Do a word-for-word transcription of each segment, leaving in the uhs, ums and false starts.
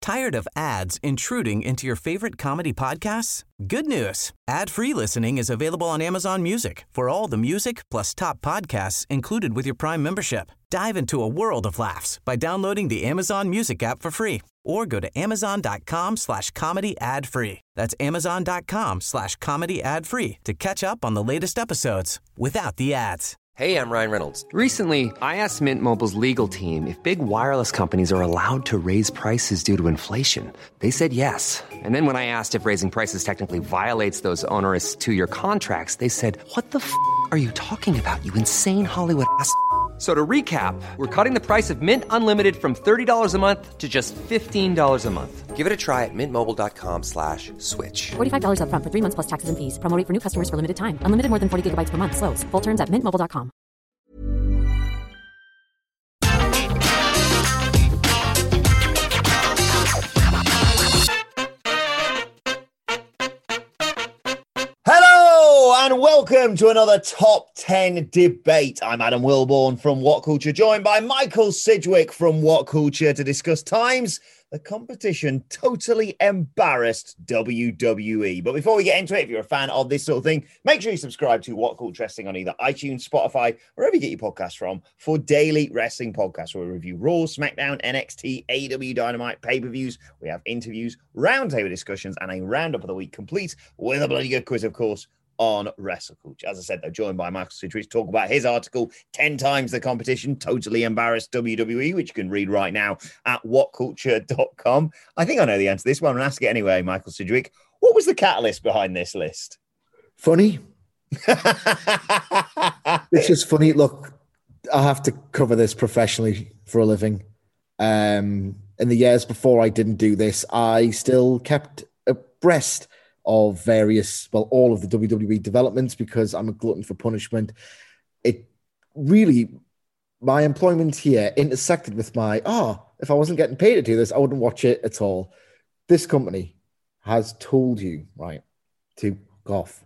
Tired of ads intruding into your favorite comedy podcasts? Good news. Ad-free listening is available on Amazon Music for all the music plus top podcasts included with your Prime membership. Dive into a world of laughs by downloading the Amazon Music app for free or go to amazon.com slash comedy ad free. That's amazon.com slash comedy ad free to catch up on the latest episodes without the ads. Hey, I'm Ryan Reynolds. Recently, I asked Mint Mobile's legal team if big wireless companies are allowed to raise prices due to inflation. They said yes. And then when I asked if raising prices technically violates those onerous two-year contracts, they said, what the f*** are you talking about, you insane Hollywood ass f- So to recap, we're cutting the price of Mint Unlimited from thirty dollars a month to just fifteen dollars a month. Give it a try at mintmobile.com slash switch. forty-five dollars up front for three months plus taxes and fees. Promo rate for new customers for limited time. Unlimited more than forty gigabytes per month. Slows full terms at mint mobile dot com. And welcome to another Top ten Debate. I'm Adam Wilborn from What Culture, joined by Michael Sidgwick from What Culture to discuss times the competition totally embarrassed W W E. But before we get into it, if you're a fan of this sort of thing, make sure you subscribe to What Culture Wrestling on either iTunes, Spotify, wherever you get your podcasts from, for daily wrestling podcasts where we review Raw, SmackDown, N X T, A E W Dynamite, pay-per-views. We have interviews, roundtable discussions, and a roundup of the week complete with a bloody good quiz, of course, on Wrestle Culture. As I said, they're joined by Michael Sidgwick to talk about his article, ten times the competition totally embarrassed W W E, which you can read right now at what culture dot com. I think I know the answer to this one. I'm going to ask it anyway, Michael Sidgwick. What was the catalyst behind this list? Funny. It's just funny. Look, I have to cover this professionally for a living. Um, in the years before I didn't do this, I still kept abreast of various, well, all of the W W E developments because I'm a glutton for punishment. It really, my employment here intersected with my, oh, if I wasn't getting paid to do this, I wouldn't watch it at all. This company has told you, right, to go off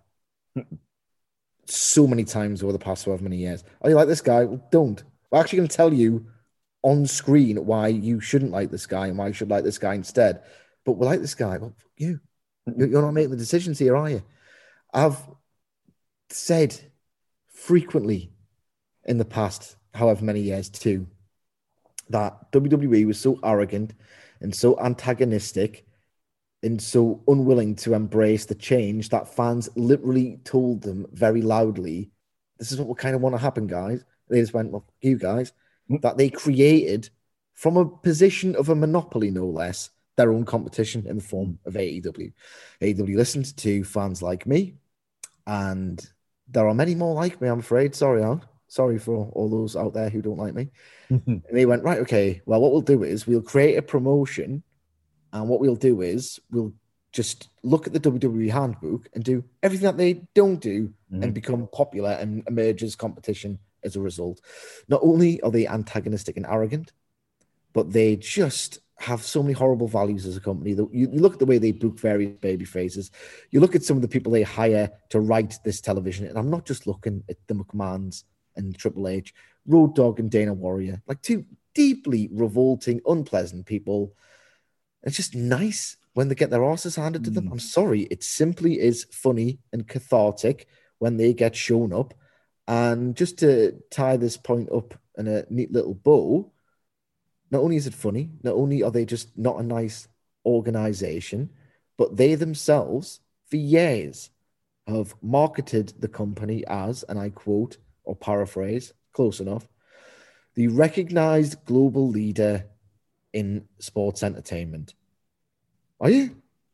so many times over the past however many years. Oh, you like this guy? Well, don't. We're actually going to tell you on screen why you shouldn't like this guy and why you should like this guy instead. But we like this guy. Well, fuck you. You're not making the decisions here, are you? I've said frequently in the past, however many years too, that W W E was so arrogant and so antagonistic and so unwilling to embrace the change that fans literally told them very loudly, this is what we kind of want to happen, guys. And they just went, well, you guys, that they created from a position of a monopoly, no less, their own competition in the form of A E W. A E W listened to fans like me, and there are many more like me, I'm afraid. Sorry, Al. Sorry for all those out there who don't like me. And they went, right, okay, well, what we'll do is we'll create a promotion, and what we'll do is we'll just look at the W W E handbook and do everything that they don't do mm-hmm. and become popular and emerge as competition as a result. Not only are they antagonistic and arrogant, but they just have so many horrible values as a company. You, you look at the way they book various baby faces. You look at some of the people they hire to write this television, and I'm not just looking at the McMahons and Triple H, Road Dogg and Dana Warrior, like two deeply revolting, unpleasant people. It's just nice when they get their asses handed to them. I'm sorry. It simply is funny and cathartic when they get shown up. And just to tie this point up in a neat little bow, not only is it funny, not only are they just not a nice organization, but they themselves, for years, have marketed the company as, and I quote or paraphrase, close enough, the recognized global leader in sports entertainment. Are you?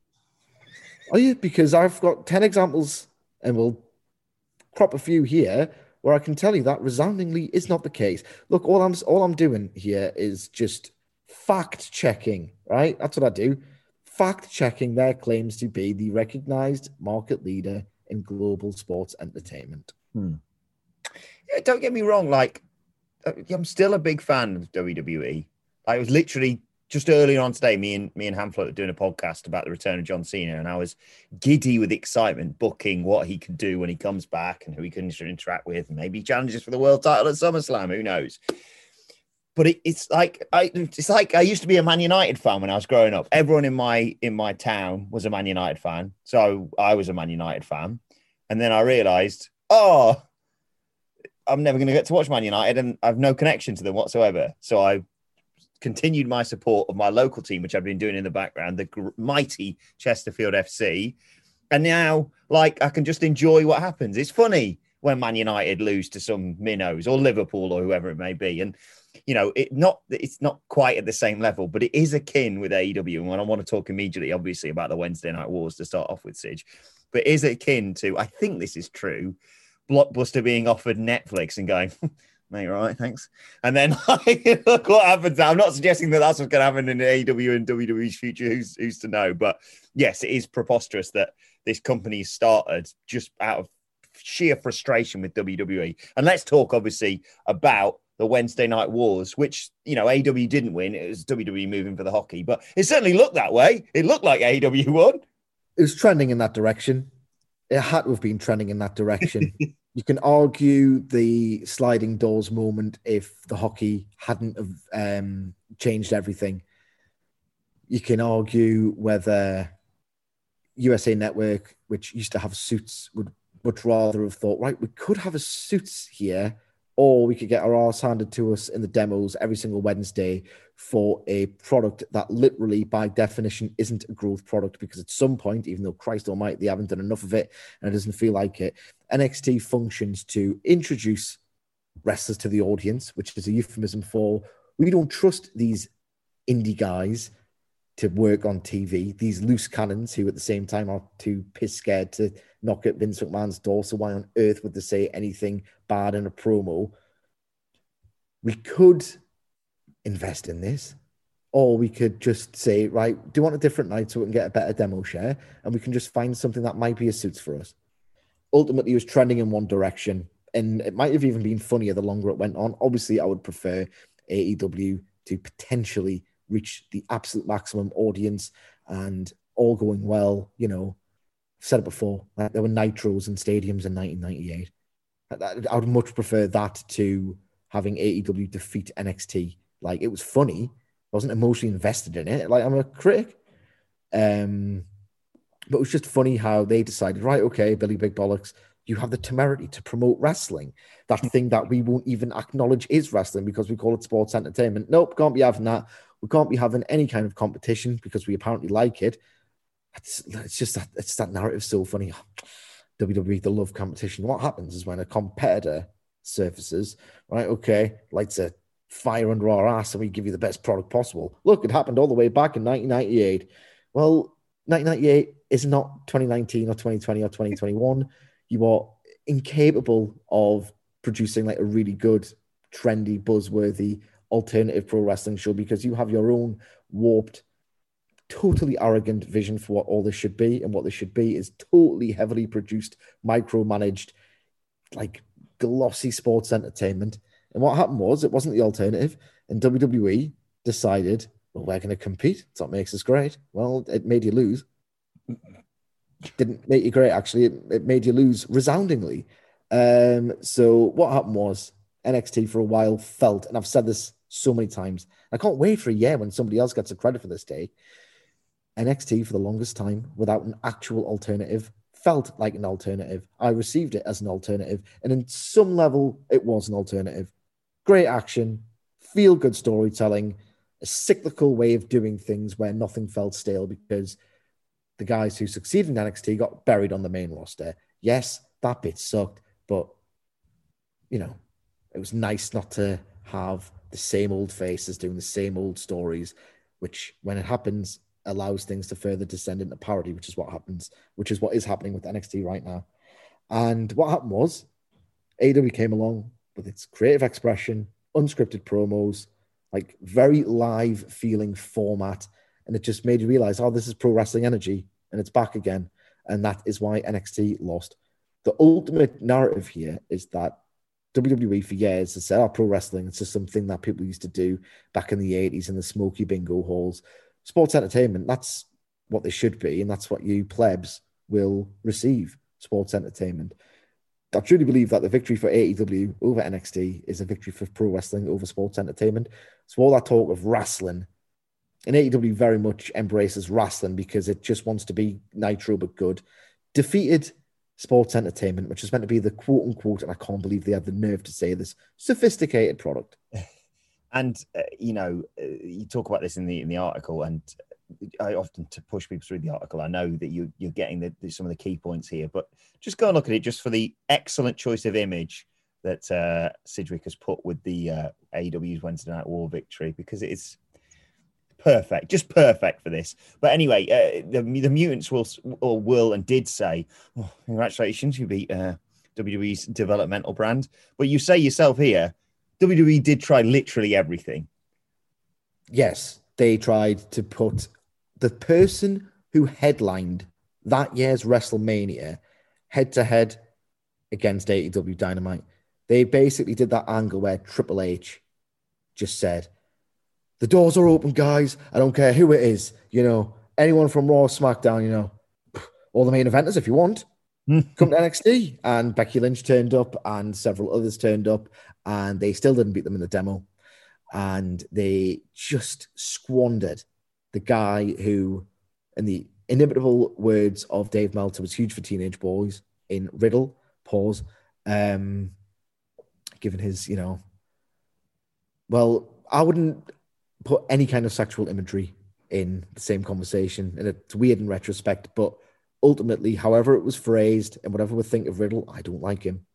Are you? Because I've got ten examples, and we'll crop a few here, where I can tell you that resoundingly is not the case. Look, all I'm all I'm doing here is just fact checking, right? That's what I do. Fact checking their claims to be the recognized market leader in global sports entertainment. Hmm. Yeah, don't get me wrong. Like, I'm still a big fan of W W E. I was literally just earlier on today, me and me and Hamflet were doing a podcast about the return of John Cena, and I was giddy with excitement, booking what he can do when he comes back and who he can interact with, and maybe challenges for the world title at SummerSlam. Who knows? but it, it's like I, it's like I used to be a Man United fan when I was growing up. Everyone in my in my town was a Man United fan, so I was a Man United fan. And then I realised, oh, I'm never going to get to watch Man United, and I've no connection to them whatsoever. So I continued my support of my local team, which I've been doing in the background, the gr- mighty Chesterfield F C. And now, like, I can just enjoy what happens. It's funny when Man United lose to some minnows or Liverpool or whoever it may be. And, you know, it not it's not quite at the same level, but it is akin with A E W. And when I want to talk immediately, obviously, about the Wednesday Night Wars to start off with, Sige, but it is akin to, I think this is true, Blockbuster being offered Netflix and going, mate, right, thanks. And then like, look what happens. I'm not suggesting that that's what's going to happen in A E W and W W E's future. Who's, who's to know? But yes, it is preposterous that this company started just out of sheer frustration with W W E. And let's talk, obviously, about the Wednesday Night Wars, which, you know, A E W didn't win. It was W W E moving for the hockey, but it certainly looked that way. It looked like A E W won. It was trending in that direction. It had to have been trending in that direction. You can argue the sliding doors moment if the hockey hadn't have um, changed everything. You can argue whether U S A Network, which used to have suits, would much rather have thought, right, we could have a suits here, or we could get our arse handed to us in the demos every single Wednesday for a product that literally, by definition, isn't a growth product, because at some point, even though Christ almighty, they haven't done enough of it and it doesn't feel like it, N X T functions to introduce wrestlers to the audience, which is a euphemism for, we don't trust these indie guys to work on T V, these loose cannons who at the same time are too piss scared to knock at Vince McMahon's door. So why on earth would they say anything bad in a promo? We could invest in this, or we could just say, right, do you want a different night so we can get a better demo share, and we can just find something that might be a suits for us. Ultimately, it was trending in one direction, and it might have even been funnier the longer it went on. Obviously, I would prefer A E W to potentially reach the absolute maximum audience and all going well. You know, I've said it before, like there were nitros in stadiums in nineteen ninety-eight. I would much prefer that to having A E W defeat N X T. Like, it was funny. I wasn't emotionally invested in it. Like, I'm a critic. Um, but it was just funny how they decided, right, okay, Billy Big Bollocks, you have the temerity to promote wrestling, that thing that we won't even acknowledge is wrestling because we call it sports entertainment. Nope, can't be having that. We can't be having any kind of competition because we apparently like it. It's, it's just that it's that narrative so funny. W W E, they love competition. What happens is when a competitor surfaces, right, okay, lights a fire under our ass and we give you the best product possible. Look, it happened all the way back in nineteen ninety-eight. Well, nineteen ninety-eight is not twenty nineteen or twenty twenty or twenty twenty-one. You are incapable of producing like a really good, trendy, buzzworthy alternative pro wrestling show because you have your own warped, totally arrogant vision for what all this should be, and what this should be is totally heavily produced, micromanaged, like glossy sports entertainment. And what happened was, it wasn't the alternative, and W W E decided, well, we're going to compete. That's what makes us great. Well, it made you lose. Didn't make you great, actually. It, it made you lose resoundingly. Um, so what happened was, N X T for a while felt, and I've said this so many times, I can't wait for a year when somebody else gets the credit for this day. N X T for the longest time, without an actual alternative, felt like an alternative. I received it as an alternative, and in some level, it was an alternative. Great action, feel-good storytelling, a cyclical way of doing things where nothing felt stale because the guys who succeeded in N X T got buried on the main roster. Yes, that bit sucked, but, you know, it was nice not to have the same old faces doing the same old stories, which, when it happens, allows things to further descend into parody, which is what happens, which is what is happening with N X T right now. And what happened was, A E W came along with its creative expression, unscripted promos, like very live feeling format, and it just made you realize, oh, this is pro wrestling energy, and it's back again. And that is why N X T lost. The ultimate narrative here is that W W E for years has said, oh, pro wrestling, it's just something that people used to do back in the eighties in the smoky bingo halls. Sports entertainment, that's what they should be, and that's what you plebs will receive, sports entertainment. I truly believe that the victory for A E W over N X T is a victory for pro wrestling over sports entertainment. So all that talk of wrestling, and A E W very much embraces wrestling because it just wants to be Nitro but good, defeated sports entertainment, which is meant to be the quote unquote, and I can't believe they had the nerve to say this, sophisticated product. And uh, you know, uh, you talk about this in the in the article, and I often to push people through the article. I know that you you're getting the, the, some of the key points here, but just go and look at it just for the excellent choice of image that uh, Sidgwick has put with the uh, A E W's Wednesday Night War victory, because it is perfect, just perfect for this. But anyway, uh, the the mutants will or will and did say, oh, "Congratulations, you beat uh, W W E's developmental brand." But you say yourself here, W W E did try literally everything. Yes, they tried to put the person who headlined that year's WrestleMania head to head against A E W Dynamite. They basically did that angle where Triple H just said, "The doors are open, guys. I don't care who it is. You know, anyone from Raw, SmackDown, you know, all the main eventers if you want. Come to N X T." And Becky Lynch turned up and several others turned up, and they still didn't beat them in the demo. And they just squandered the guy who, in the inimitable words of Dave Meltzer, was huge for teenage boys in Riddle, pause, um, given his, you know, well, I wouldn't put any kind of sexual imagery in the same conversation, and it's weird in retrospect, but ultimately, however it was phrased and whatever we think of Riddle, I don't like him.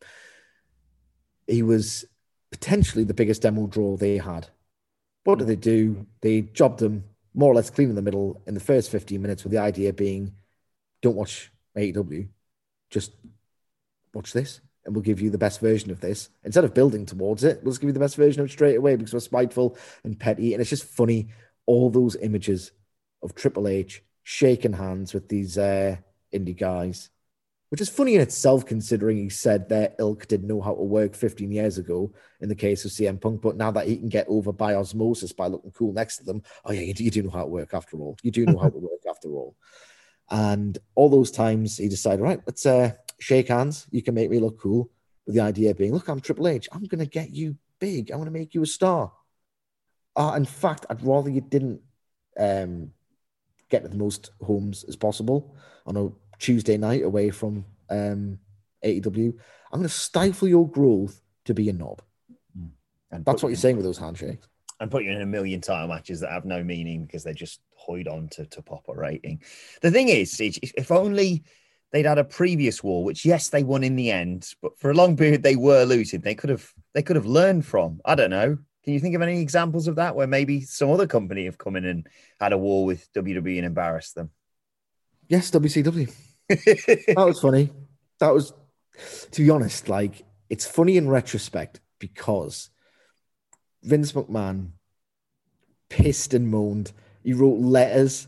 He was potentially the biggest demo draw they had. What did they do? They jobbed him more or less clean in the middle in the first fifteen minutes, with the idea being, don't watch A E W, just watch this and we'll give you the best version of this. Instead of building towards it, we'll just give you the best version of it straight away because we're spiteful and petty. And it's just funny, all those images of Triple H shaking hands with these uh, indie guys, which is funny in itself, considering he said their ilk didn't know how to work fifteen years ago in the case of C M Punk. But now that he can get over by osmosis by looking cool next to them, oh yeah, you do, you do know how to work after all. You do know how to work after all. And all those times he decided, right, let's uh, shake hands. You can make me look cool. With the idea being, look, I'm Triple H. I'm going to get you big. I'm going to make you a star. Uh, in fact, I'd rather you didn't um, get to the most homes as possible on a Tuesday night away from um, A E W. I'm going to stifle your growth to be a knob. And that's what you're saying with those handshakes. And put you in a million title matches that have no meaning because they're just hoid on to, to pop a rating. The thing is, if only they'd had a previous war, which yes, they won in the end, but for a long period they were losing. They could have they could have learned from. I don't know. Can you think of any examples of that where maybe some other company have come in and had a war with W W E and embarrassed them? Yes, W C W. That was funny. That was, to be honest, like, it's funny in retrospect because Vince McMahon pissed and moaned. He wrote letters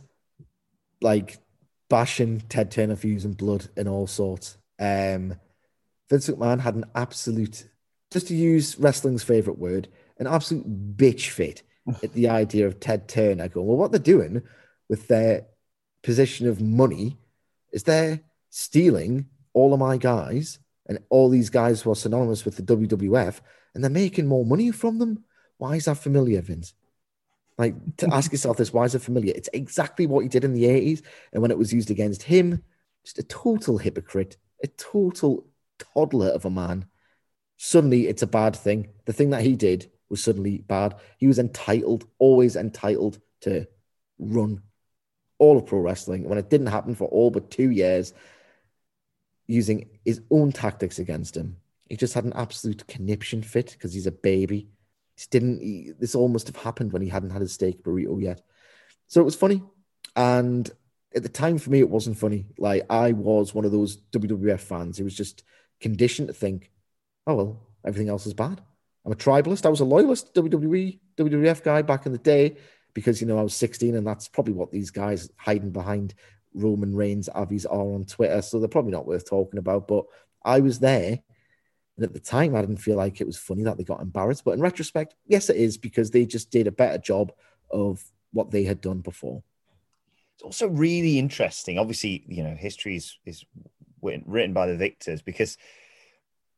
like bashing Ted Turner for using blood and all sorts. Um, Vince McMahon had an absolute, just to use wrestling's favorite word, an absolute bitch fit at the idea of Ted Turner going, well, what they're doing with their position of money is they're stealing all of my guys and all these guys who are synonymous with the W W F, and they're making more money from them. Why is that familiar, Vince? Like, to ask yourself this, why is it familiar? It's exactly what he did in the eighties. And when it was used against him, just a total hypocrite, a total toddler of a man. Suddenly, it's a bad thing. The thing that he did was suddenly bad. He was entitled, always entitled to run all of pro wrestling. When it didn't happen for all but two years, using his own tactics against him, he just had an absolute conniption fit because he's a baby. He didn't. He, this all must have happened when he hadn't had his steak burrito yet. So it was funny, and at the time for me, it wasn't funny. Like, I was one of those W W F fans who was just conditioned to think, "Oh well, everything else is bad." I'm a tribalist. I was a loyalist W W E, W W F guy back in the day because, you know, I was sixteen, and that's probably what these guys hiding behind Roman Reigns avies are on Twitter. So they're probably not worth talking about. But I was there. And at the time, I didn't feel like it was funny that they got embarrassed. But in retrospect, yes, it is, because they just did a better job of what they had done before. It's also really interesting. Obviously, you know, history is, is written by the victors, because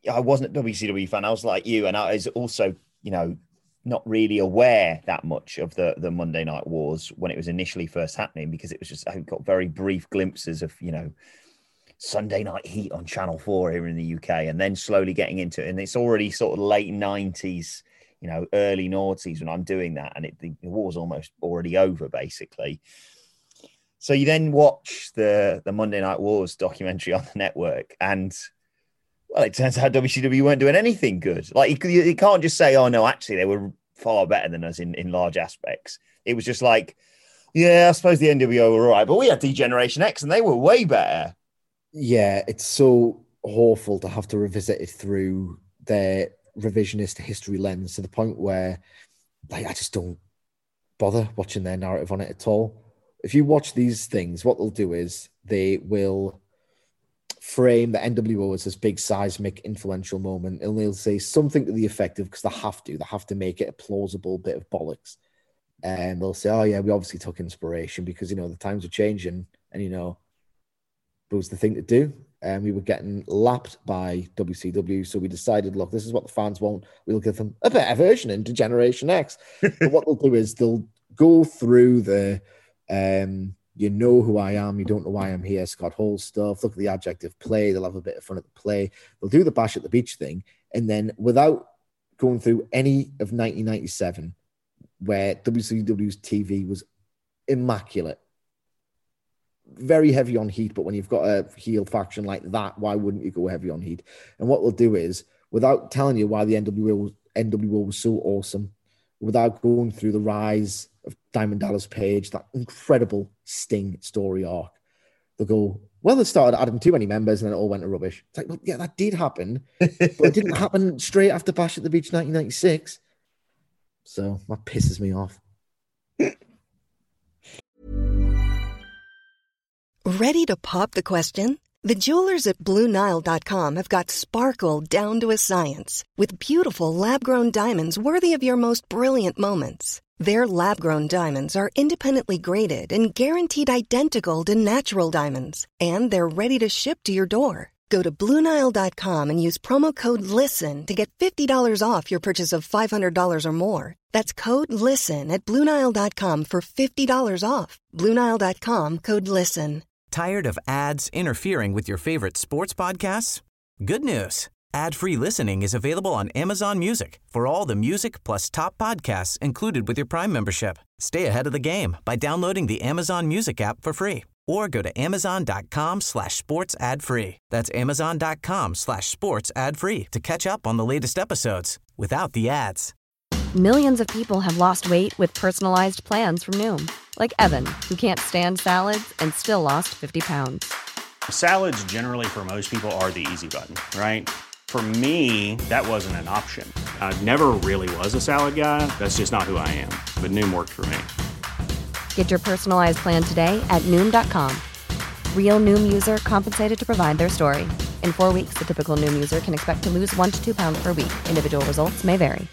I wasn't a W C W fan. I was like you, and I was also, you know, not really aware that much of the the Monday Night Wars when it was initially first happening, because it was just, I got very brief glimpses of, you know, Sunday Night Heat on Channel four here in the U K, and then slowly getting into it. And it's already sort of late nineties, you know, early noughties when I'm doing that, and it, the, the war's almost already over, basically. So you then watch the the Monday Night Wars documentary on the network, and well, it turns out W C W weren't doing anything good. Like, you, you can't just say, oh, no, actually, they were far better than us in, in large aspects. It was just like, yeah, I suppose the N W O were all right, but we had D-Generation X, and they were way better. Yeah, it's so awful to have to revisit it through their revisionist history lens, to the point where, like, I just don't bother watching their narrative on it at all. If you watch these things, what they'll do is they will frame the N W O as this big seismic influential moment, and they'll say something to the effect of, because they have to, they have to make it a plausible bit of bollocks. And they'll say, oh yeah, we obviously took inspiration because, you know, the times are changing, and, you know, it was the thing to do. And we were getting lapped by W C W. So we decided, look, this is what the fans want. We'll give them a better version into Generation X. But what they'll do is they'll go through the, um, you know who I am, you don't know why I'm here, Scott Hall stuff. Look at the adjective play. They'll have a bit of fun at the play. They'll do the Bash at the Beach thing. And then, without going through any of nineteen ninety-seven, where W C W's T V was immaculate, very heavy on heat, but when you've got a heel faction like that, why wouldn't you go heavy on heat? And what they'll do is, without telling you why the N W O, N W O was so awesome, without going through the rise of Diamond Dallas Page, that incredible Sting story arc, they'll go, well, it started adding too many members and then it all went to rubbish. It's like, well, yeah, that did happen, but it didn't happen straight after Bash at the Beach nineteen ninety-six. So that pisses me off. Ready to pop the question? The jewelers at Blue Nile dot com have got sparkle down to a science with beautiful lab-grown diamonds worthy of your most brilliant moments. Their lab-grown diamonds are independently graded and guaranteed identical to natural diamonds, and they're ready to ship to your door. Go to Blue Nile dot com and use promo code LISTEN to get fifty dollars off your purchase of five hundred dollars or more. That's code LISTEN at Blue Nile dot com for fifty dollars off. Blue Nile dot com, code LISTEN. Tired of ads interfering with your favorite sports podcasts? Good news. Ad-free listening is available on Amazon Music for all the music plus top podcasts included with your Prime membership. Stay ahead of the game by downloading the Amazon Music app for free, or go to amazon.com slash sports ad free. That's amazon.com slash sports ad free to catch up on the latest episodes without the ads. Millions of people have lost weight with personalized plans from Noom. Like Evan, who can't stand salads and still lost fifty pounds. Salads generally for most people are the easy button, right? For me, that wasn't an option. I never really was a salad guy. That's just not who I am. But Noom worked for me. Get your personalized plan today at Noom dot com. Real Noom user compensated to provide their story. In four weeks, the typical Noom user can expect to lose one to two pounds per week. Individual results may vary.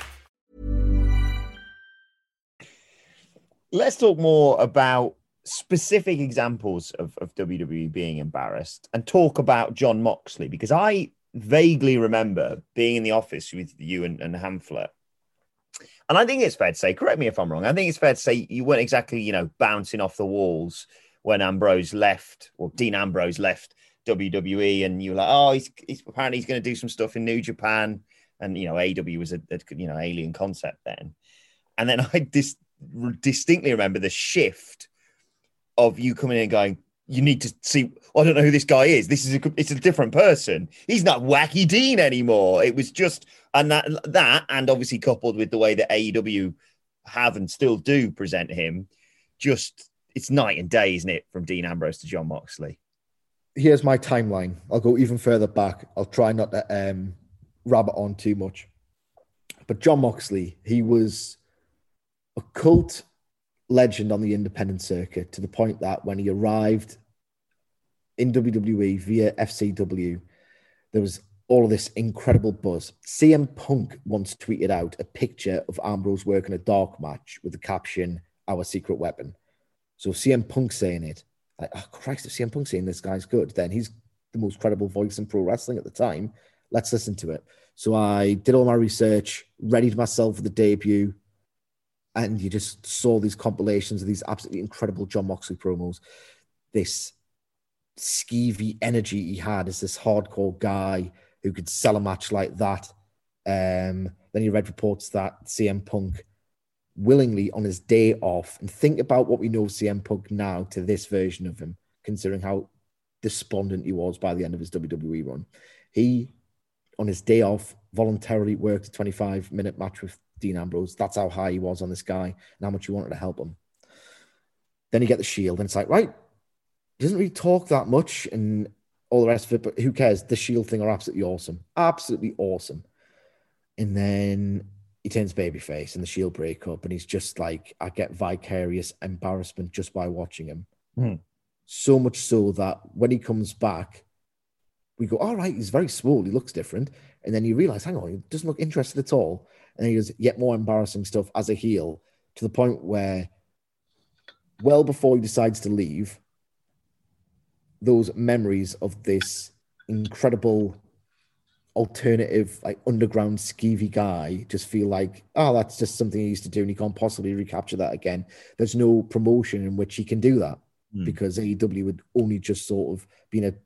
Let's talk more about specific examples of, of W W E being embarrassed, and talk about Jon Moxley, because I vaguely remember being in the office with you and, and Hamflet. And I think it's fair to say, correct me if I'm wrong, I think it's fair to say you weren't exactly, you know, bouncing off the walls when Ambrose left, or Dean Ambrose left W W E, and you were like, oh, he's, he's apparently he's going to do some stuff in New Japan. And, you know, A E W was a, a you know, alien concept then. And then I dis- distinctly remember the shift of you coming in and going, you need to see, I don't know who this guy is. This is a, it's a different person. He's not Wacky Dean anymore. It was just, and that, that, and obviously coupled with the way that A E W have and still do present him, just, it's night and day, isn't it? From Dean Ambrose to Jon Moxley. Here's my timeline. I'll go even further back. I'll try not to um, rabbit on too much. But Jon Moxley, he was a cult legend on the independent circuit, to the point that when he arrived in W W E via F C W, there was all of this incredible buzz. C M Punk once tweeted out a picture of Ambrose working a dark match with the caption, "Our secret weapon." So C M Punk saying it, like, oh Christ, if C M Punk saying this guy's good, then he's the most credible voice in pro wrestling at the time. let's listen to it. So I did all my research, readied myself for the debut, and you just saw these compilations of these absolutely incredible Jon Moxley promos. This skeevy energy he had as this hardcore guy who could sell a match like that. Um, then you read reports that C M Punk willingly on his day off, and think about what we know of C M Punk now to this version of him, considering how despondent he was by the end of his W W E run. He, on his day off, voluntarily worked a twenty-five minute match with Dean Ambrose. That's how high he was on this guy and how much he wanted to help him. Then you get the Shield, and it's like, right, he doesn't really talk that much and all the rest of it, but who cares? The Shield thing are absolutely awesome. Absolutely awesome. And then he turns babyface and the Shield break up, and he's just like, I get vicarious embarrassment just by watching him. Mm. So much so that when he comes back, we go, all right, he's very small, he looks different. And then you realize, hang on, he doesn't look interested at all. And then he does yet more embarrassing stuff as a heel, to the point where, well before he decides to leave, those memories of this incredible alternative, like underground skeevy guy just feel like, oh, that's just something he used to do and he can't possibly recapture that again. There's no promotion in which he can do that mm. because A E W would only just sort of been a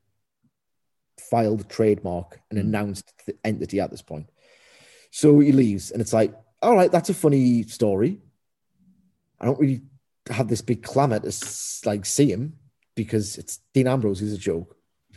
filed trademark and mm. announced the entity at this point. So he leaves, and it's like, all right, that's a funny story. I don't really have this big clamor to like see him because it's Dean Ambrose who's a joke.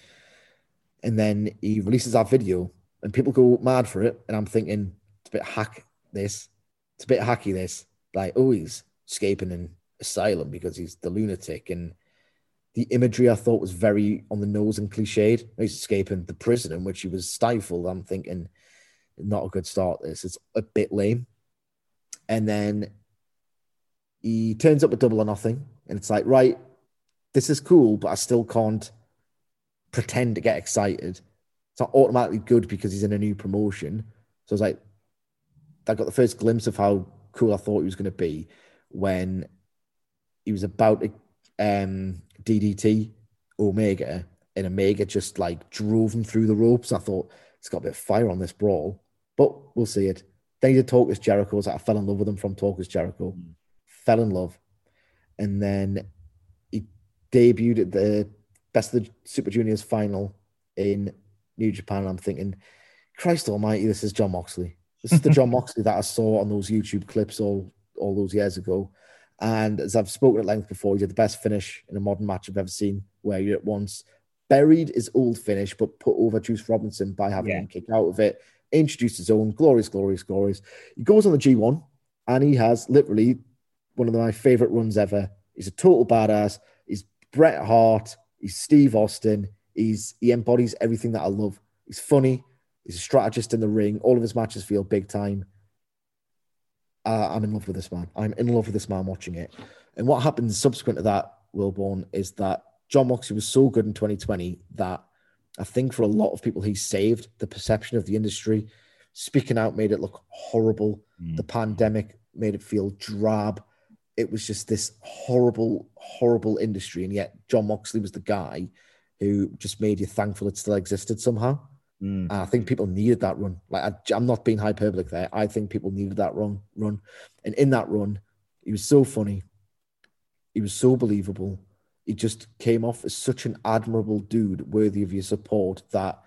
And then he releases that video, and people go mad for it. And I'm thinking, it's a bit hack this. It's a bit hacky this. Like, oh, he's escaping an asylum because he's the lunatic. And the imagery I thought was very on the nose and cliched. He's escaping the prison in which he was stifled. I'm thinking, not a good start, this. It's a bit lame. And then he turns up at Double or Nothing, and it's like, right, this is cool, but I still can't pretend to get excited. It's not automatically good because he's in a new promotion. So I was like, I got the first glimpse of how cool I thought he was going to be when he was about to um, D D T Omega, and Omega just like drove him through the ropes. I thought, it's got a bit of fire on this brawl, but we'll see it. Then he did Talk Is Jericho. I was like, I fell in love with him from Talk Is Jericho. Mm. Fell in love. And then he debuted at the Best of the Super Juniors final in New Japan. I'm thinking, Christ almighty, this is Jon Moxley. This is the Jon Moxley that I saw on those YouTube clips all, all those years ago. And as I've spoken at length before, he did the best finish in a modern match I've ever seen, where he at once buried his old finish, but put over Juice Robinson by having yeah. him kick out of it, introduced his own, glorious, glorious, glorious. He goes on the G one, and he has literally one of my favorite runs ever. He's a total badass. He's Bret Hart. He's Steve Austin. He's He embodies everything that I love. He's funny. He's a strategist in the ring. All of his matches feel big time. Uh, I'm in love with this man. I'm in love with this man watching it. And what happens subsequent to that, Wilborn, is that Jon Moxley was so good in twenty twenty that I think for a lot of people, he saved the perception of the industry. Speaking out made it look horrible. Mm. The pandemic made it feel drab. It was just this horrible, horrible industry. And yet Jon Moxley was the guy who just made you thankful it still existed somehow. Mm. And I think people needed that run. Like I, I'm not being hyperbolic there. I think people needed that run, run. And in that run, he was so funny. He was so believable. He just came off as such an admirable dude, worthy of your support, that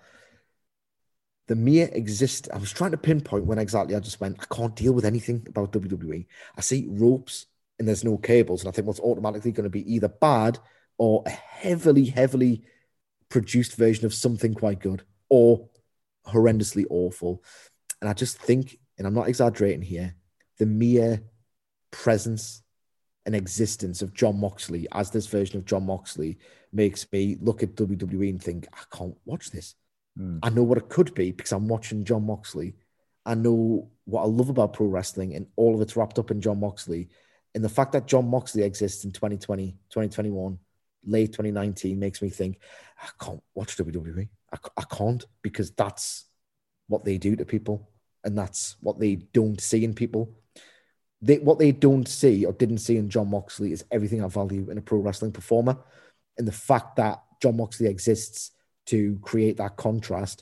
the mere exist. I was trying to pinpoint when exactly I just went, I can't deal with anything about W W E. I see ropes and there's no cables. And I think what's automatically going to be either bad or a heavily, heavily produced version of something quite good or horrendously awful. And I just think, and I'm not exaggerating here, the mere presence and existence of Jon Moxley as this version of Jon Moxley makes me look at W W E and think, I can't watch this. Mm. I know what it could be because I'm watching Jon Moxley. I know what I love about pro wrestling, and all of it's wrapped up in Jon Moxley. And the fact that Jon Moxley exists in twenty twenty, twenty twenty-one, late twenty nineteen makes me think, I can't watch W W E. I, I can't, because that's what they do to people, and that's what they don't see in people. They, what they don't see or didn't see in Jon Moxley is everything I value in a pro wrestling performer. And the fact that Jon Moxley exists to create that contrast,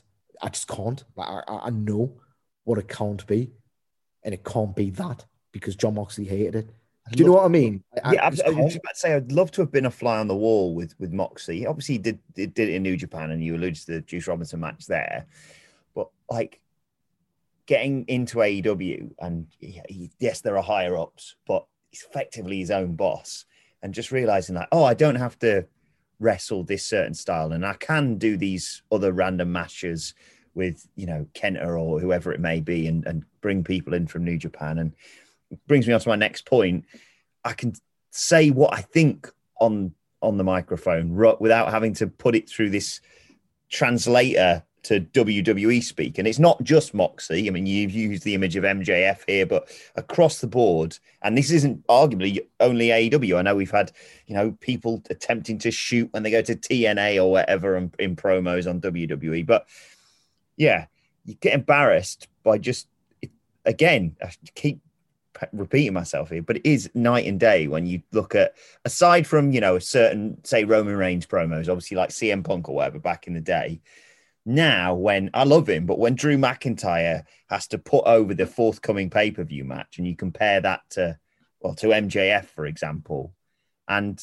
I just can't. Like, I, I know what it can't be, and it can't be that because Jon Moxley hated it. Do you know what I mean? I, yeah, I, I, I was just about to say I'd love to have been a fly on the wall with with Moxley. Obviously, he did did, did it in New Japan, and you alluded to the Juice Robinson match there. But like getting into A E W, and he, he, yes, there are higher ups, but he's effectively his own boss, and just realizing that, oh, I don't have to wrestle this certain style, and I can do these other random matches with, you know, Kenta or whoever it may be, and, and bring people in from New Japan. And it brings me on to my next point. I can say what I think on on the microphone without having to put it through this translator to W W E speak. And it's not just Moxley. I mean, you've used the image of M J F here, but across the board, and this isn't arguably only A E W. I know we've had, you know, people attempting to shoot when they go to T N A or whatever in, in promos on W W E. But yeah, you get embarrassed by just, again, I keep repeating myself here, but it is night and day when you look at, aside from, you know, a certain, say, Roman Reigns promos, obviously like C M Punk or whatever back in the day. Now, when I love him, but when Drew McIntyre has to put over the forthcoming pay-per-view match, and you compare that to, well, to M J F, for example, and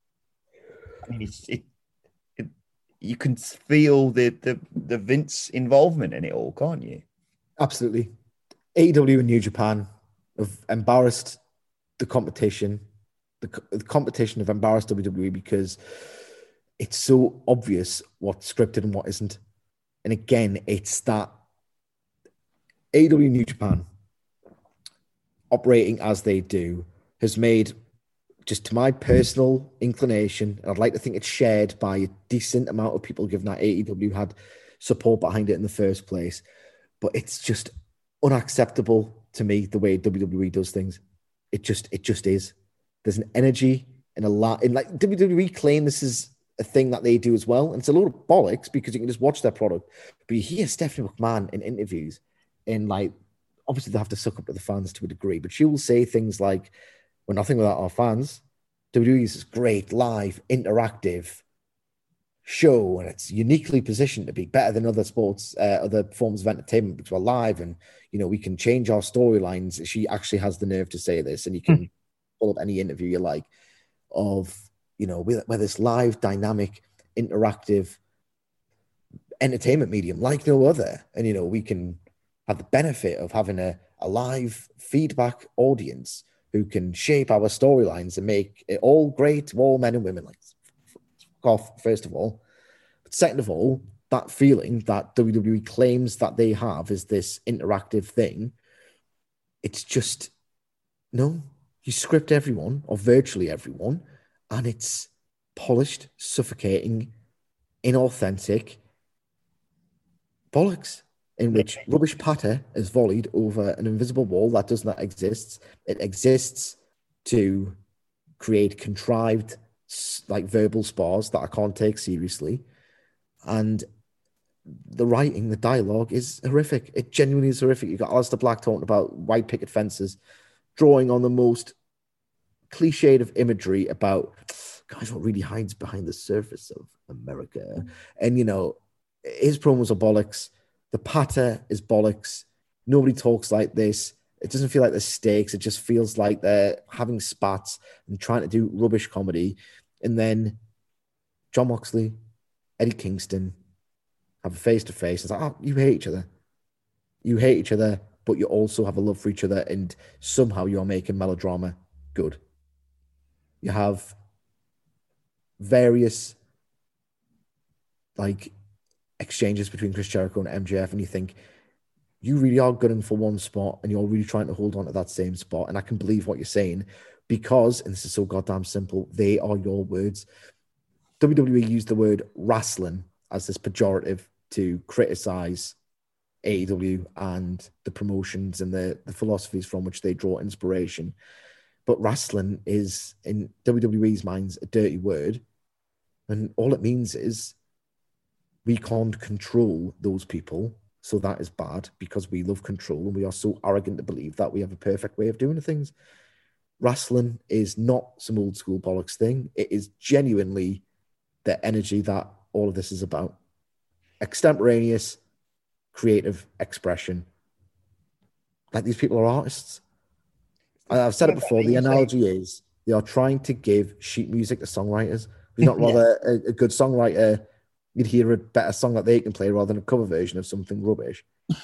I mean, it's, it, it, you can feel the, the the Vince involvement in it all, can't you? Absolutely. A E W and New Japan have embarrassed the competition. The, the competition have embarrassed W W E because it's so obvious what's scripted and what isn't. And again, it's that A E W New Japan operating as they do has made, just to my personal inclination, and I'd like to think it's shared by a decent amount of people, given that A E W had support behind it in the first place. But it's just unacceptable to me the way W W E does things. It just, it just is. There's an energy and a lot. And like W W E claim this is a thing that they do as well, and it's a load of bollocks because you can just watch their product. But you hear Stephanie McMahon in interviews, and like, obviously they have to suck up to the fans to a degree, but she will say things like, "We're nothing without our fans. W W E is this great live, interactive show, and it's uniquely positioned to be better than other sports, uh, other forms of entertainment because we're live, and you know we can change our storylines." She actually has the nerve to say this, and you can pull up any interview you like of, you know, where this live, dynamic, interactive entertainment medium like no other. And, you know, we can have the benefit of having a, a live feedback audience who can shape our storylines and make it all great to all men and women. Like, fuck off, first of all. But second of all, that feeling that W W E claims that they have is this interactive thing. It's just, no, you script everyone, or virtually everyone, and it's polished, suffocating, inauthentic bollocks in which rubbish patter is volleyed over an invisible wall that does not exist. It exists to create contrived, like, verbal spars that I can't take seriously. And the writing, the dialogue is horrific. It genuinely is horrific. You've got Aleister Black talking about white picket fences, drawing on the most cliched of imagery about, guys, what really hides behind the surface of America. And, you know, his promos are bollocks. The patter is bollocks. Nobody talks like this. It doesn't feel like there's stakes. It just feels like they're having spats and trying to do rubbish comedy. And then Jon Moxley, Eddie Kingston have a face-to-face. It's like, oh, you hate each other. You hate each other, but you also have a love for each other, and somehow you're making melodrama good. You have various, like, exchanges between Chris Jericho and M J F, and you think, you really are gunning for one spot, and you're really trying to hold on to that same spot. And I can believe what you're saying because, and this is so goddamn simple, they are your words. W W E used the word wrestling as this pejorative to criticize A E W and the promotions and the, the philosophies from which they draw inspiration. But wrestling is, in W W E's minds, a dirty word. And all it means is we can't control those people. So that is bad because we love control and we are so arrogant to believe that we have a perfect way of doing things. Wrestling is not some old school bollocks thing. It is genuinely the energy that all of this is about. Extemporaneous, creative expression. Like, these people are artists. I've said it before. The analogy is they are trying to give sheet music to songwriters. If you're not rather yeah. a, a good songwriter, you'd hear a better song that they can play rather than a cover version of something rubbish.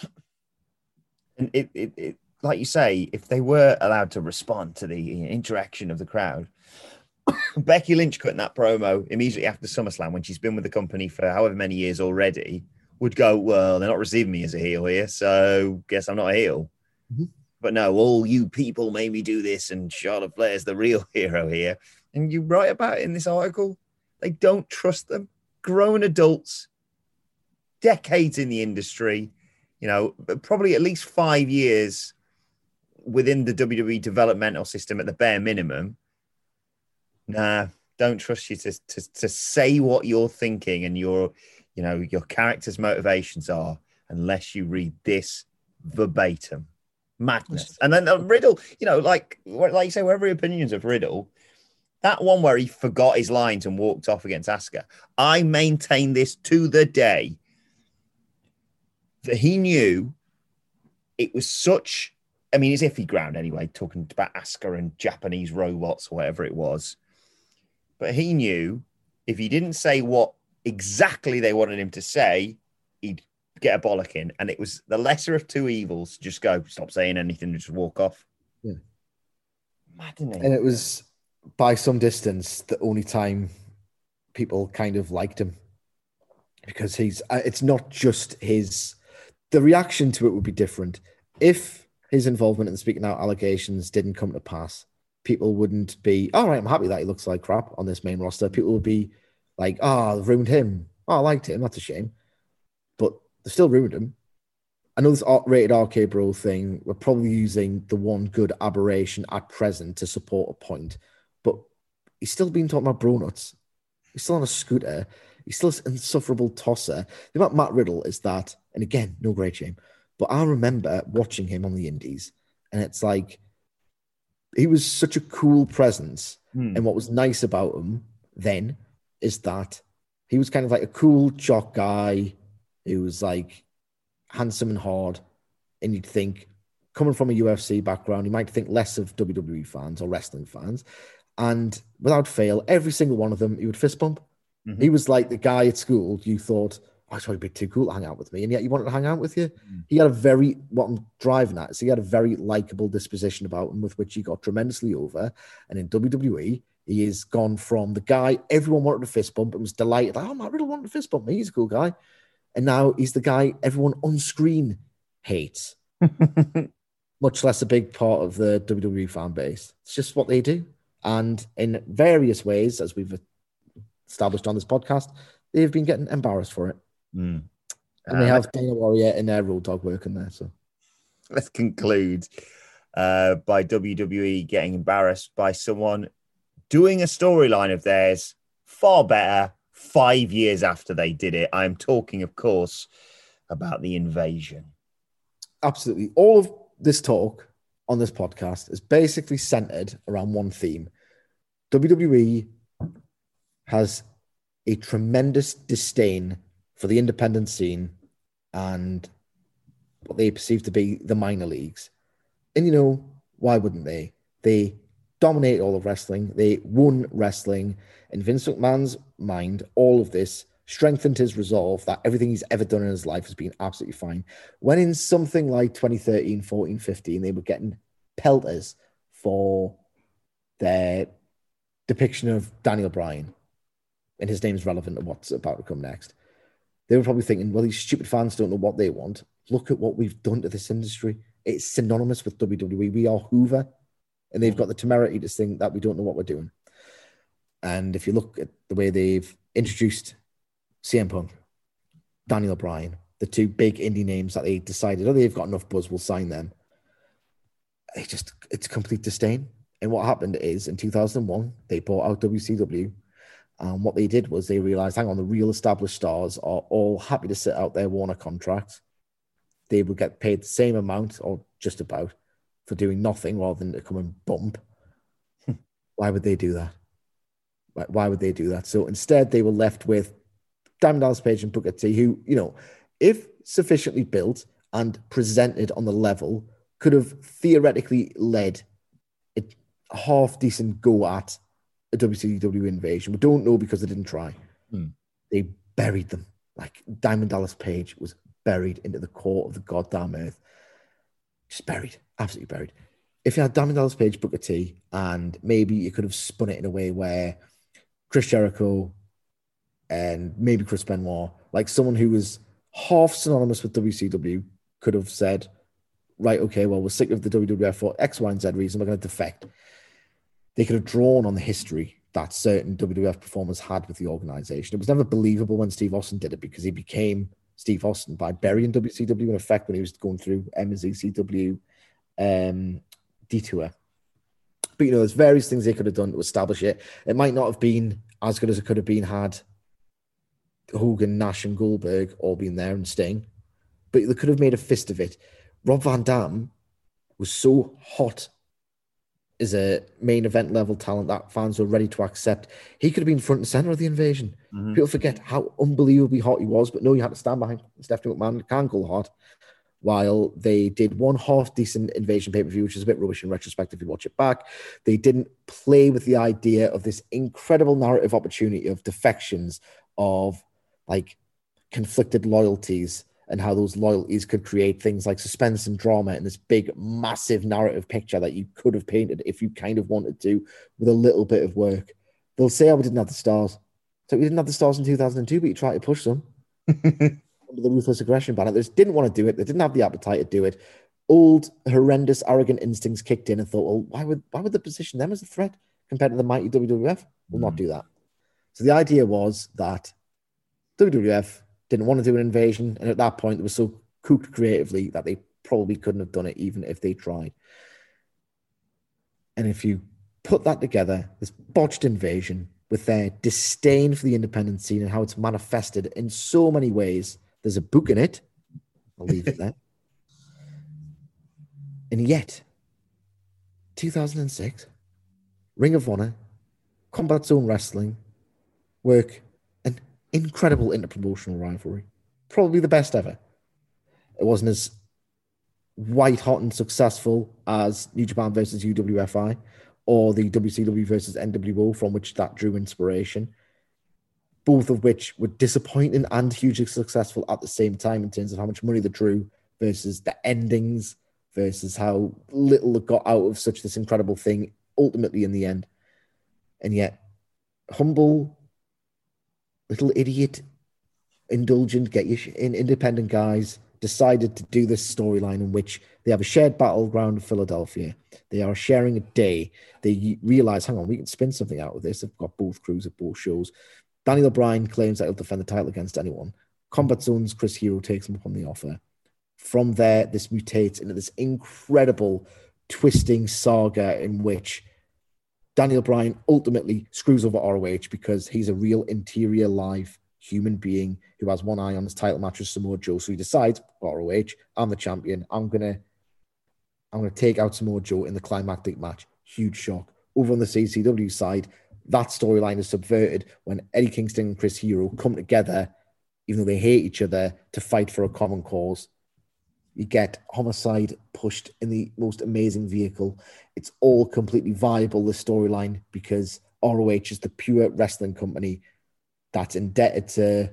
And it, it, it, like you say, if they were allowed to respond to the interaction of the crowd, Becky Lynch cutting that promo immediately after SummerSlam, when she's been with the company for however many years already, would go, well, they're not receiving me as a heel here, so guess I'm not a heel. Mm-hmm. But no, all you people made me do this, and Charlotte Flair's the real hero here. And you write about it in this article. They don't trust them. Grown adults, decades in the industry, you know, probably at least five years within the W W E developmental system at the bare minimum. Nah, don't trust you to, to, to say what you're thinking and your, you know, your character's motivations are unless you read this verbatim. Madness. And then uh, Riddle, you know, like, like you say, whatever your opinions of Riddle, that one where he forgot his lines and walked off against Asuka, I maintain this to the day that he knew it was such, I mean, it's iffy ground anyway, talking about Asuka and Japanese robots or whatever it was. But he knew if he didn't say what exactly they wanted him to say, he'd get a bollocking. And it was the lesser of two evils. Just go, stop saying anything, and just walk off. Yeah. Maddening. And it was, by some distance, the only time people kind of liked him. Because he's, it's not just his, the reaction to it would be different. If his involvement in the speaking out allegations didn't come to pass, people wouldn't be, all right, I'm happy that he looks like crap on this main roster. People would be like, oh, they've ruined him. Oh, I liked him. That's a shame. But they still ruined him. I know this rated R K Bro thing, we're probably using the one good aberration at present to support a point, but he's still been talking about bro nuts. He's still on a scooter. He's still an insufferable tosser. The about Matt Riddle is that, and again, no great shame, but I remember watching him on the indies, and it's like, he was such a cool presence. Hmm. And what was nice about him then is that he was kind of like a cool jock guy who was like handsome and hard. And you'd think, coming from a U F C background, you might think less of W W E fans or wrestling fans. And without fail, every single one of them, he would fist bump. Mm-hmm. He was like the guy at school you thought, oh, he's probably a bit too cool to hang out with me. And yet you wanted to hang out with you. Mm-hmm. He had a very, what I'm driving at is he had a very likable disposition about him with which he got tremendously over. And in W W E, he has gone from the guy everyone wanted to fist bump and was delighted. Like, oh, Matt Riddle wanted to fist bump me. He's a cool guy. And now he's the guy everyone on screen hates. Much less a big part of the W W E fan base. It's just what they do. And in various ways, as we've established on this podcast, they've been getting embarrassed for it. Mm. And they uh, have Dana Warrior and their Road Dogg working there. So let's conclude uh, by W W E getting embarrassed by someone doing a storyline of theirs far better five years after they did it. I'm talking, of course, about the Invasion. Absolutely. All of this talk on this podcast is basically centered around one theme. W W E has a tremendous disdain for the independent scene and what they perceive to be the minor leagues. And, you know, why wouldn't they? They dominate all of wrestling. They won wrestling. In Vince McMahon's mind, all of this strengthened his resolve that everything he's ever done in his life has been absolutely fine. When in something like twenty thirteen, fourteen, fifteen, they were getting pelters for their depiction of Daniel Bryan, and his name's relevant to what's about to come next. They were probably thinking, well, these stupid fans don't know what they want. Look at what we've done to this industry. It's synonymous with W W E. We are Hoover, and they've got the temerity to think that we don't know what we're doing. And if you look at the way they've introduced C M Punk, Daniel Bryan, the two big indie names that they decided, oh, they've got enough buzz, we'll sign them. It just, it's complete disdain. And what happened is in two thousand one, they bought out W C W. And what they did was they realized, hang on, the real established stars are all happy to sit out their Warner contracts. They will get paid the same amount or just about for doing nothing rather than to come and bump. Why would they do that? Why would they do that? So instead, they were left with Diamond Dallas Page and Booker T, who, you know, if sufficiently built and presented on the level, could have theoretically led a half decent go at a W C W invasion. We don't know because they didn't try. Hmm. They buried them. Like Diamond Dallas Page was buried into the core of the goddamn earth. Just buried. Absolutely buried. If you had Diamond Dallas Page, Booker T, and maybe you could have spun it in a way where Chris Jericho and maybe Chris Benoit, like someone who was half synonymous with W C W, could have said, right, okay, well, we're sick of the W W F for X, Y, and Z reason. We're going to defect. They could have drawn on the history that certain W W F performers had with the organization. It was never believable when Steve Austin did it because he became Steve Austin by burying W C W in effect when he was going through M and Z C W um, detour. But, you know, there's various things they could have done to establish it. It might not have been as good as it could have been had Hogan, Nash, and Goldberg all been there and Sting. But they could have made a fist of it. Rob Van Dam was so hot as a main event level talent that fans were ready to accept. He could have been front and center of the invasion. Mm-hmm. People forget how unbelievably hot he was, but no, you had to stand behind Stephanie McMahon. Can't go hot. While they did one half decent invasion pay-per-view, which is a bit rubbish in retrospect if you watch it back, they didn't play with the idea of this incredible narrative opportunity of defections, of like conflicted loyalties, and how those loyalties could create things like suspense and drama in this big, massive narrative picture that you could have painted if you kind of wanted to with a little bit of work. They'll say, oh, we didn't have the stars. So we didn't have the stars in two thousand two, but you tried to push them. Under the Ruthless Aggression banner. They just didn't want to do it. They didn't have the appetite to do it. Old, horrendous, arrogant instincts kicked in and thought, well, why would why would they position them as a threat compared to the mighty W W F? We'll mm. not do that. So the idea was that W W F didn't want to do an invasion, and at that point, they were so cooked creatively that they probably couldn't have done it even if they tried. And if you put that together, this botched invasion with their disdain for the independent scene and how it's manifested in so many ways, there's a book in it. I'll leave it there. And yet, two thousand six, Ring of Honor, Combat Zone Wrestling work an incredible interpromotional rivalry. Probably the best ever. It wasn't as white hot and successful as New Japan versus U W F I or the W C W versus N W O, from which that drew inspiration. Both of which were disappointing and hugely successful at the same time in terms of how much money they drew versus the endings versus how little it got out of such this incredible thing ultimately in the end. And yet, humble, little idiot, indulgent, get you in independent guys decided to do this storyline in which they have a shared battleground in Philadelphia. They are sharing a day. They realize, hang on, we can spin something out of this. They've got both crews at both shows. Daniel Bryan claims that he'll defend the title against anyone. Combat Zone's Chris Hero takes him up on the offer. From there, this mutates into this incredible twisting saga in which Daniel Bryan ultimately screws over R O H because he's a real interior live human being who has one eye on his title match with Samoa Joe. So he decides, R O H, I'm the champion. I'm gonna, I'm gonna take out Samoa Joe in the climactic match. Huge shock. Over on the C C W side, that storyline is subverted when Eddie Kingston and Chris Hero come together, even though they hate each other, to fight for a common cause. You get Homicide pushed in the most amazing vehicle. It's all completely viable, the storyline, because R O H is the pure wrestling company that's indebted to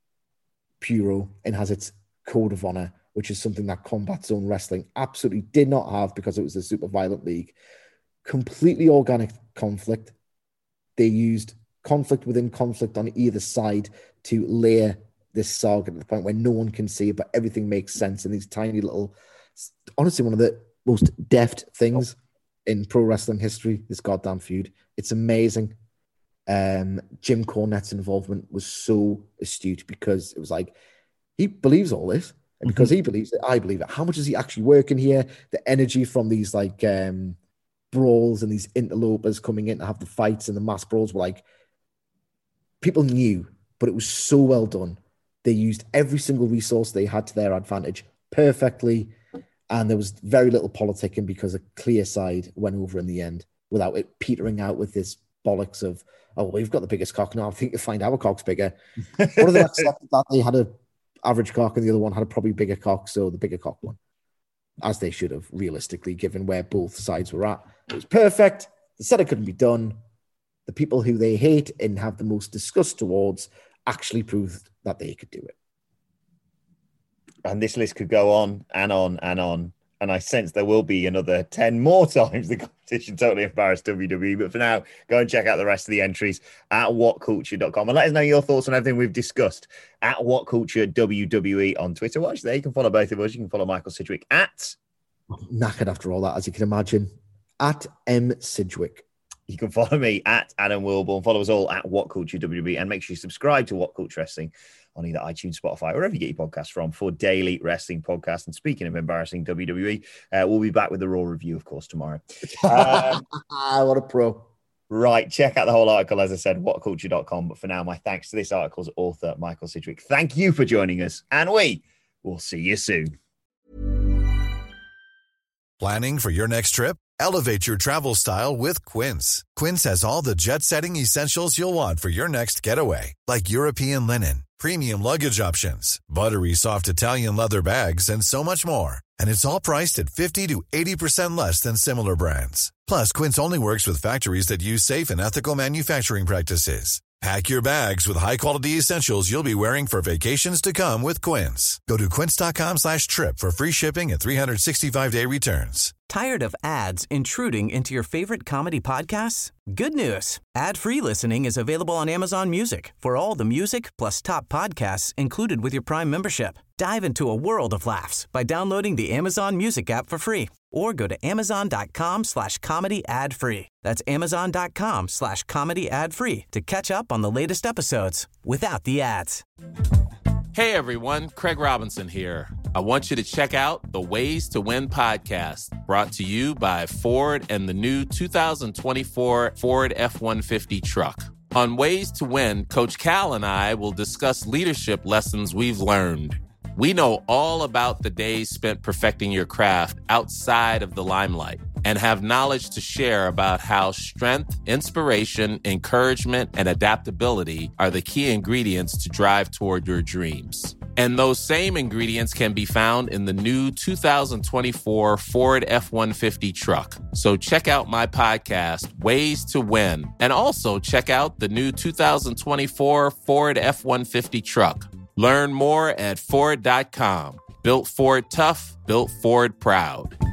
Puro and has its code of honor, which is something that Combat Zone Wrestling absolutely did not have because it was a super violent league. Completely organic conflict. They used conflict within conflict on either side to layer this saga to the point where no one can see it, but everything makes sense in these tiny little, honestly, one of the most deft things in pro wrestling history, this goddamn feud. It's amazing. Um, Jim Cornette's involvement was so astute because it was like, he believes all this. And because mm-hmm. he believes it, I believe it. How much is he actually working here? The energy from these like um, brawls and these interlopers coming in to have the fights and the mass brawls were like, people knew, but it was so well done. They used every single resource they had to their advantage perfectly. And there was very little politicking because a clear side went over in the end without it petering out with this bollocks of, oh, well, we've got the biggest cock now. I think you'll find our cock's bigger. What if they accepted that they had a average cock, and the other one had a probably bigger cock, so the bigger cock one, as they should have, realistically, given where both sides were at. It was perfect. They said it couldn't be done. The people who they hate and have the most disgust towards actually proved that they could do it. And this list could go on and on and on. And I sense there will be another ten more times the competition totally embarrassed W W E. But for now, go and check out the rest of the entries at what culture dot com and let us know your thoughts on everything we've discussed at WhatCulture W W E on Twitter. Watch there. You can follow both of us. You can follow Michael Sidgwick at... I'm knackered after all that, as you can imagine. At M. Sidgwick. You can follow me at Adam Wilborn. Follow us all at WhatCulture W W E. And make sure you subscribe to What Culture Wrestling on either iTunes, Spotify, wherever you get your podcasts from, for daily wrestling podcasts. And speaking of embarrassing W W E, uh, we'll be back with the Raw review, of course, tomorrow. Um, what a pro. Right. Check out the whole article, as I said, what culture dot com. But for now, my thanks to this article's author, Michael Sidgwick. Thank you for joining us. And we will see you soon. Planning for your next trip? Elevate your travel style with Quince. Quince has all the jet-setting essentials you'll want for your next getaway, like European linen, premium luggage options, buttery soft Italian leather bags, and so much more. And it's all priced at fifty to eighty percent less than similar brands. Plus, Quince only works with factories that use safe and ethical manufacturing practices. Pack your bags with high-quality essentials you'll be wearing for vacations to come with Quince. Go to quince.com slash trip for free shipping and three sixty-five day returns. Tired of ads intruding into your favorite comedy podcasts? Good news. Ad-free listening is available on Amazon Music for all the music plus top podcasts included with your Prime membership. Dive into a world of laughs by downloading the Amazon Music app for free or go to amazon.com slash comedy ad free. That's amazon.com slash comedy ad free to catch up on the latest episodes without the ads. Hey everyone, Craig Robinson here. I want you to check out the Ways to Win podcast, brought to you by Ford and the new two thousand twenty-four Ford F one fifty truck. On Ways to Win, Coach Cal and I will discuss leadership lessons we've learned. We know all about the days spent perfecting your craft outside of the limelight and have knowledge to share about how strength, inspiration, encouragement, and adaptability are the key ingredients to drive toward your dreams. And those same ingredients can be found in the new two thousand twenty-four Ford F one fifty truck. So check out my podcast, Ways to Win, and also check out the new two thousand twenty-four Ford F one fifty truck. Learn more at Ford dot com. Built Ford tough, built Ford proud.